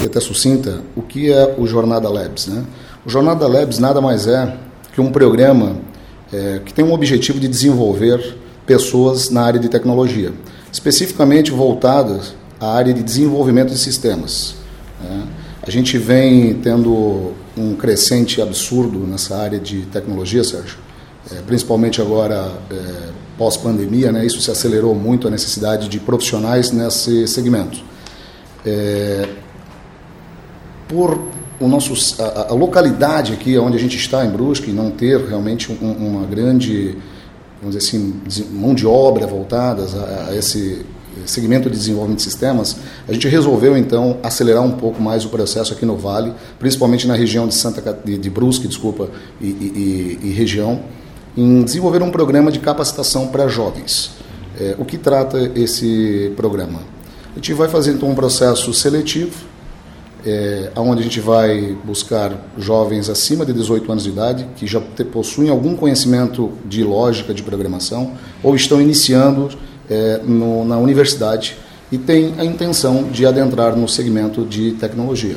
aqui até sucinta, o que é o Jornada Labs, né? O Jornada Labs nada mais é que um programa que tem um objetivo de desenvolver pessoas na área de tecnologia, especificamente voltadas à área de desenvolvimento de sistemas. A gente vem tendo um crescente absurdo nessa área de tecnologia, Sérgio, principalmente agora pós-pandemia, né? Isso se acelerou muito, a necessidade de profissionais nesse segmento. Por a localidade aqui onde a gente está, em Brusque, não ter realmente uma grande, vamos dizer assim, mão de obra voltada a esse segmento de desenvolvimento de sistemas, a gente resolveu então acelerar um pouco mais o processo aqui no Vale, principalmente na região de Brusque, e região, em desenvolver um programa de capacitação para jovens. O que trata esse programa? A gente vai fazer então um processo seletivo, onde a gente vai buscar jovens acima de 18 anos de idade, que já possuem algum conhecimento de lógica de programação, ou estão iniciando na universidade e têm a intenção de adentrar no segmento de tecnologia.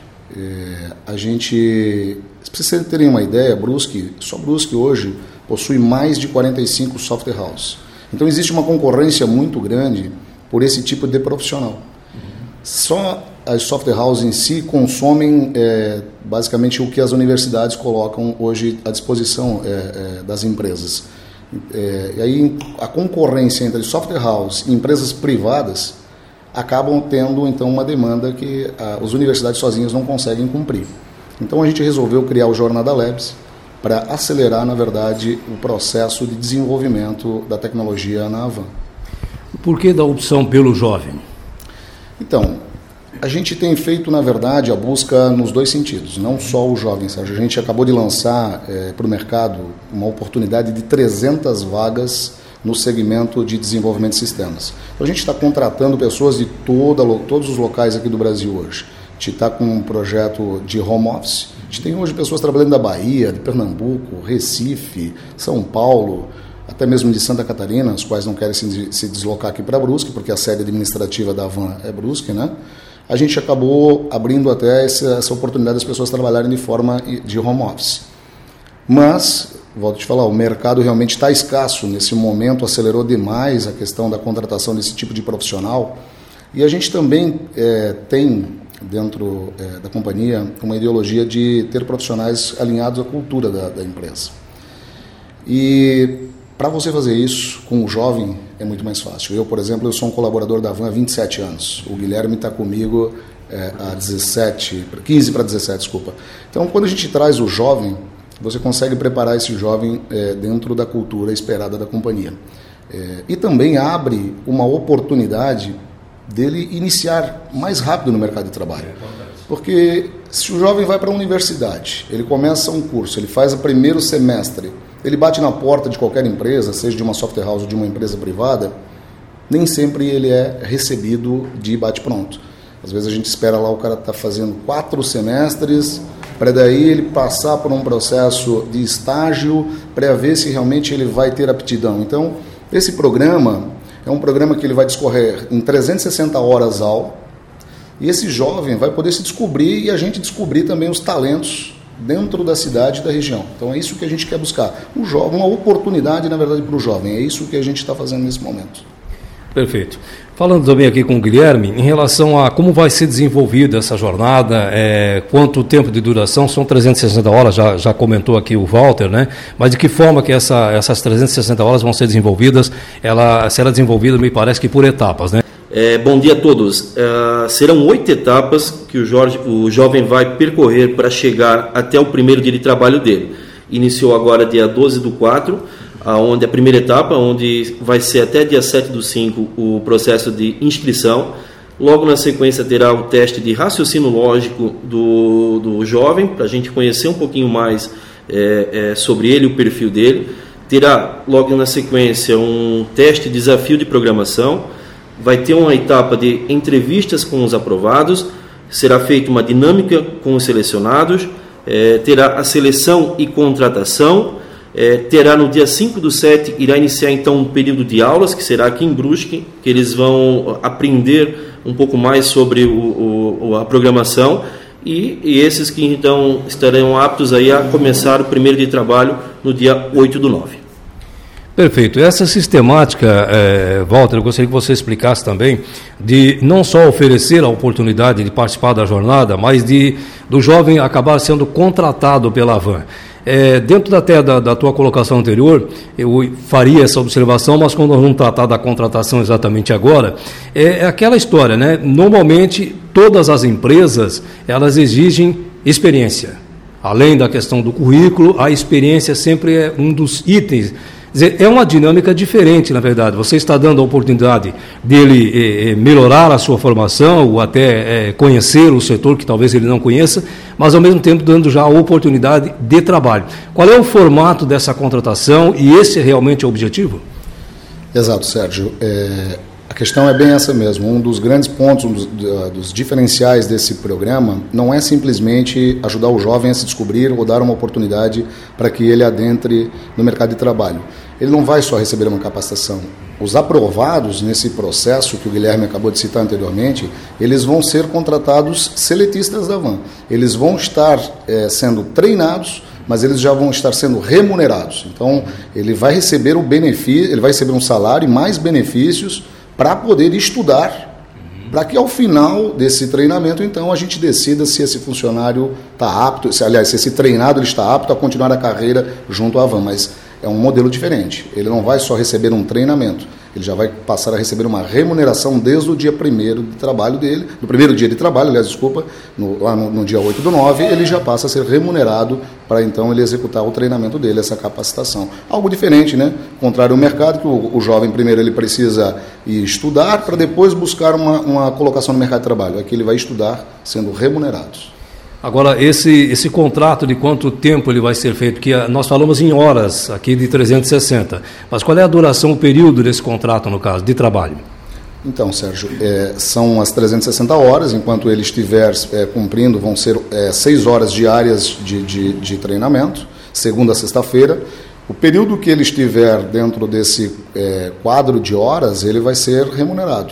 A gente, para vocês terem uma ideia, só Brusque hoje possui mais de 45 software houses. Então existe uma concorrência muito grande por esse tipo de profissional. Só as software houses em si consomem basicamente o que as universidades colocam hoje à disposição das empresas. E aí a concorrência entre software house e empresas privadas acabam tendo então uma demanda que as universidades sozinhas não conseguem cumprir. Então a gente resolveu criar o Jornada Labs para acelerar, na verdade, o processo de desenvolvimento da tecnologia na Avan. Por que da opção pelo jovem? Então, a gente tem feito, na verdade, a busca nos dois sentidos, não só o jovem, Sérgio. A gente acabou de lançar para o mercado uma oportunidade de 300 vagas no segmento de desenvolvimento de sistemas. Então, a gente está contratando pessoas de todos os locais aqui do Brasil hoje. A gente está com um projeto de home office. A gente tem hoje pessoas trabalhando da Bahia, de Pernambuco, Recife, São Paulo, até mesmo de Santa Catarina, os quais não querem se deslocar aqui para Brusque, porque a sede administrativa da Avan é Brusque, né? A gente acabou abrindo até essa oportunidade das pessoas trabalharem de forma de home office. Mas, volto a te falar, o mercado realmente está escasso nesse momento, acelerou demais a questão da contratação desse tipo de profissional. E a gente também tem, dentro da companhia, uma ideologia de ter profissionais alinhados à cultura da empresa. E para você fazer isso com o jovem é muito mais fácil. Eu, por exemplo, sou um colaborador da Avan há 27 anos. O Guilherme está comigo há 15 para 17, desculpa. Então, quando a gente traz o jovem, você consegue preparar esse jovem dentro da cultura esperada da companhia. E também abre uma oportunidade dele iniciar mais rápido no mercado de trabalho. Porque se o jovem vai para a universidade, ele começa um curso, ele faz o primeiro semestre, ele bate na porta de qualquer empresa, seja de uma software house ou de uma empresa privada, nem sempre ele é recebido de bate-pronto. Às vezes a gente espera lá, o cara está fazendo 4 semestres, para daí ele passar por um processo de estágio, para ver se realmente ele vai ter aptidão. Então, esse programa é um programa que ele vai discorrer em 360 horas aula, e esse jovem vai poder se descobrir e a gente descobrir também os talentos dentro da cidade e da região. Então é isso que a gente quer buscar. O jovem, uma oportunidade, na verdade, para o jovem. É isso que a gente está fazendo nesse momento. Perfeito. Falando também aqui com o Guilherme, em relação a como vai ser desenvolvida essa jornada, quanto tempo de duração, são 360 horas, já comentou aqui o Walter, né? Mas de que forma que essas 360 horas vão ser desenvolvidas? Ela será desenvolvida, me parece que por etapas, né? Bom dia a todos. Serão 8 etapas que o jovem vai percorrer para chegar até o primeiro dia de trabalho dele. Iniciou agora dia 12/4, onde a primeira etapa, onde vai ser até dia 7/5 o processo de inscrição. Logo na sequência terá o teste de raciocínio lógico do jovem, para a gente conhecer um pouquinho mais sobre ele, o perfil dele. Terá logo na sequência um teste de desafio de programação. Vai ter uma etapa de entrevistas com os aprovados, será feita uma dinâmica com os selecionados, terá a seleção e contratação, terá no dia 5/7, irá iniciar então um período de aulas, que será aqui em Brusque, que eles vão aprender um pouco mais sobre a programação e esses que então estarão aptos aí a começar o primeiro dia de trabalho no dia 8/9. Perfeito. Essa sistemática, Walter, eu gostaria que você explicasse também, de não só oferecer a oportunidade de participar da jornada, mas do jovem acabar sendo contratado pela Avan. Dentro da tua colocação anterior, eu faria essa observação, mas quando nós vamos tratar da contratação exatamente agora, é aquela história, né? Normalmente, todas as empresas, elas exigem experiência. Além da questão do currículo, a experiência sempre é um dos itens. Quer dizer, é uma dinâmica diferente, na verdade. Você está dando a oportunidade dele melhorar a sua formação, ou até conhecer o setor que talvez ele não conheça, mas ao mesmo tempo dando já a oportunidade de trabalho. Qual é o formato dessa contratação e esse é realmente o objetivo? Exato, Sérgio. A questão é bem essa mesmo. Um dos grandes pontos, dos diferenciais desse programa não é simplesmente ajudar o jovem a se descobrir ou dar uma oportunidade para que ele adentre no mercado de trabalho. Ele não vai só receber uma capacitação. Os aprovados nesse processo que o Guilherme acabou de citar anteriormente, eles vão ser contratados seletistas da Avan. Eles vão estar sendo treinados, mas eles já vão estar sendo remunerados. Então, ele vai receber o benefício, ele vai receber um salário e mais benefícios para poder estudar, para que ao final desse treinamento, então, a gente decida se esse funcionário está apto, se esse treinado ele está apto a continuar a carreira junto à Avan, mas é um modelo diferente. Ele não vai só receber um treinamento, ele já vai passar a receber uma remuneração desde o dia 1º de trabalho dele, do primeiro dia de trabalho, lá no dia 8/9, ele já passa a ser remunerado para então ele executar o treinamento dele, essa capacitação. Algo diferente, né? Contrário ao mercado, que o jovem primeiro ele precisa ir estudar para depois buscar uma colocação no mercado de trabalho. Aqui ele vai estudar sendo remunerado. Agora, esse contrato de quanto tempo ele vai ser feito? Porque nós falamos em horas aqui de 360, mas qual é a duração, o período desse contrato, no caso, de trabalho? Então, Sérgio, são as 360 horas, enquanto ele estiver cumprindo, vão ser 6 horas diárias de treinamento, segunda a sexta-feira. O período que ele estiver dentro desse quadro de horas, ele vai ser remunerado.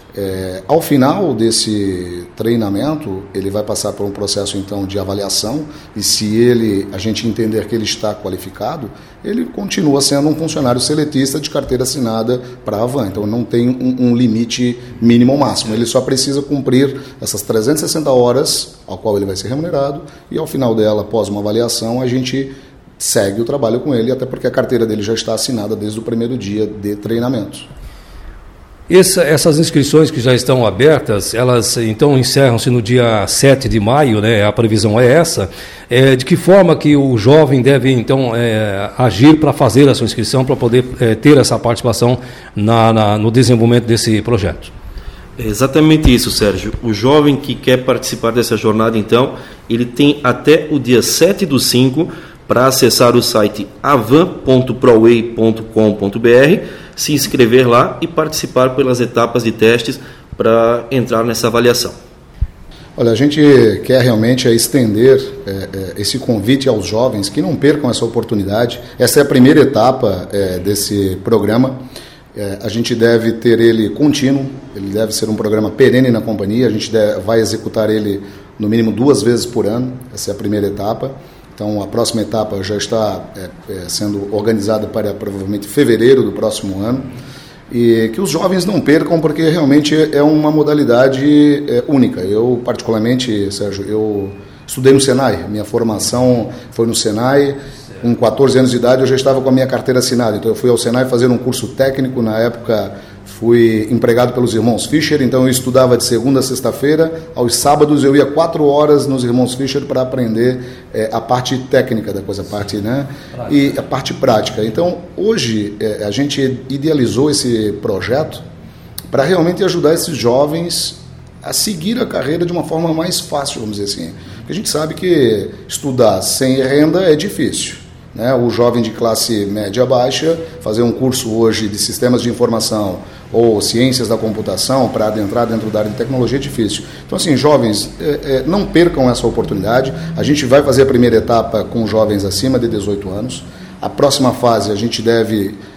Ao final desse treinamento, ele vai passar por um processo então de avaliação e se a gente entender que ele está qualificado, ele continua sendo um funcionário seletista de carteira assinada para a Avan. Então não tem um limite mínimo ou máximo, ele só precisa cumprir essas 360 horas ao qual ele vai ser remunerado e ao final dela, após uma avaliação, a gente segue o trabalho com ele, até porque a carteira dele já está assinada desde o primeiro dia de treinamento. Essas inscrições que já estão abertas, elas então encerram-se no dia 7 de maio, né? A previsão é essa. De que forma que o jovem deve então agir para fazer a sua inscrição, para poder ter essa participação no desenvolvimento desse projeto? É exatamente isso, Sérgio. O jovem que quer participar dessa jornada, então, ele tem até o dia 7/5 para acessar o site avan.proway.com.br, se inscrever lá e participar pelas etapas de testes para entrar nessa avaliação. Olha, a gente quer realmente estender esse convite aos jovens que não percam essa oportunidade. Essa é a primeira etapa desse programa. A gente deve ter ele contínuo, ele deve ser um programa perene na companhia, a gente vai executar ele no mínimo 2 vezes por ano, essa é a primeira etapa. Então, a próxima etapa já está sendo organizada para provavelmente fevereiro do próximo ano. E que os jovens não percam, porque realmente é uma modalidade única. Eu, particularmente, Sérgio, eu estudei no Senai. Minha formação foi no Senai. Com 14 anos de idade, eu já estava com a minha carteira assinada. Então, eu fui ao Senai fazer um curso técnico. Na época, fui empregado pelos irmãos Fischer, então eu estudava de segunda a sexta-feira. Aos sábados eu ia 4 horas nos irmãos Fischer para aprender a parte técnica da coisa, e a parte prática. Então, hoje, a gente idealizou esse projeto para realmente ajudar esses jovens a seguir a carreira de uma forma mais fácil, vamos dizer assim. Porque a gente sabe que estudar sem renda é difícil. O jovem de classe média baixa, fazer um curso hoje de sistemas de informação ou ciências da computação para adentrar dentro da área de tecnologia é difícil. Então, assim, jovens, não percam essa oportunidade. A gente vai fazer a primeira etapa com jovens acima de 18 anos. A próxima fase a gente deve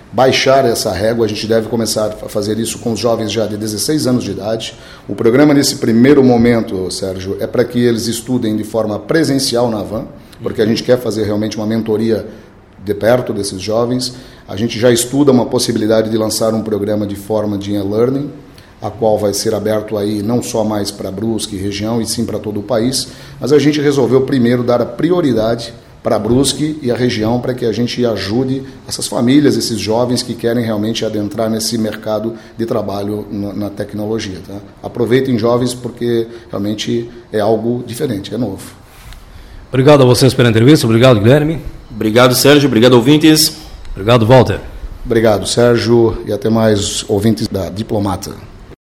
baixar essa régua, a gente deve começar a fazer isso com os jovens já de 16 anos de idade. O programa, nesse primeiro momento, Sérgio, é para que eles estudem de forma presencial na van, porque a gente quer fazer realmente uma mentoria de perto desses jovens. A gente já estuda uma possibilidade de lançar um programa de forma de e-learning, a qual vai ser aberto aí não só mais para Brusque e região, e sim para todo o país, mas a gente resolveu primeiro dar a prioridade para Brusque e a região, para que a gente ajude essas famílias, esses jovens que querem realmente adentrar nesse mercado de trabalho na tecnologia. Tá? Aproveitem, jovens, porque realmente é algo diferente, é novo. Obrigado a vocês pela entrevista, obrigado, Guilherme. Obrigado, Sérgio, obrigado, ouvintes. Obrigado, Walter. Obrigado, Sérgio, e até mais, ouvintes da Diplomata.